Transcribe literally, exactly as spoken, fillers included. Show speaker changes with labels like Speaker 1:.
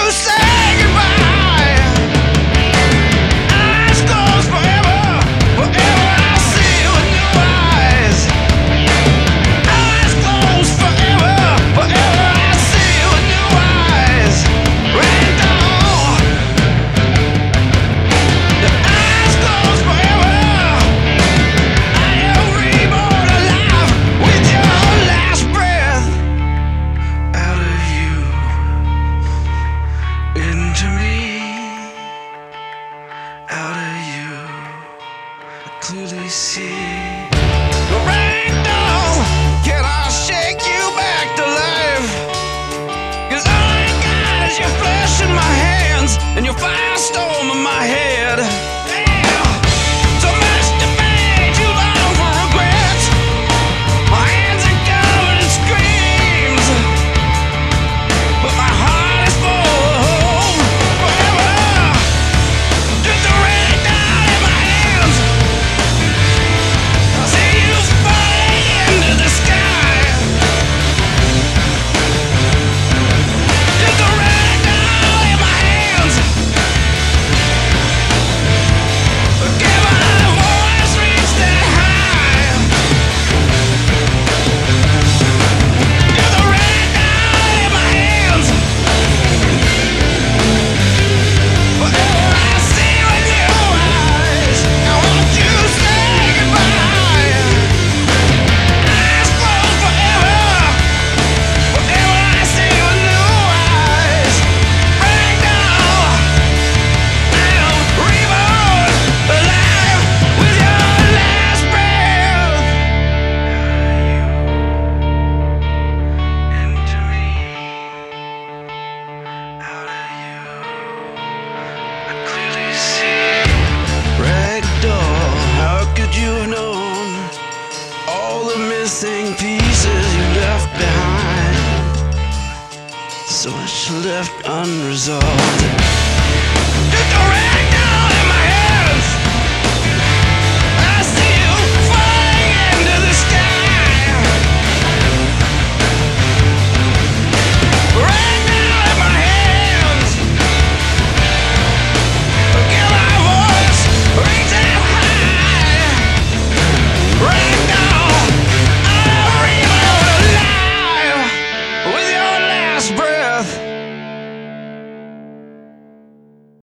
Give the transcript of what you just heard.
Speaker 1: say goodbye. Eyes closed forever, forever I'll see you with new eyes. Eyes closed forever, forever I'll see you with new eyes. Ragdoll. The eyes closed forever. I am reborn alive with your last breath out of you into me. Out of you, I clearly see. Ragdoll, can I shake you back to life? 'Cause all I got is your flesh in my hands and your firestorm in my head. Damn, so much to make you long for regret. My hands are covered in screams, but my heart is full of hope forever. Just a ragdoll in my hands. I see you falling into the sky. Just a ragdoll in my hands. Can my voice reach that high? Just a ragdoll in my hands. Forever I see you with new eyes. I want you to say goodbye. Eyes closed forever. Forever I see you with new eyes. Ragdoll. I am reborn alive with your last breath. Into me. Out of you, I clearly see. Ragdoll, how could you have known all the missing pieces you left behind? So much left unresolved. Just a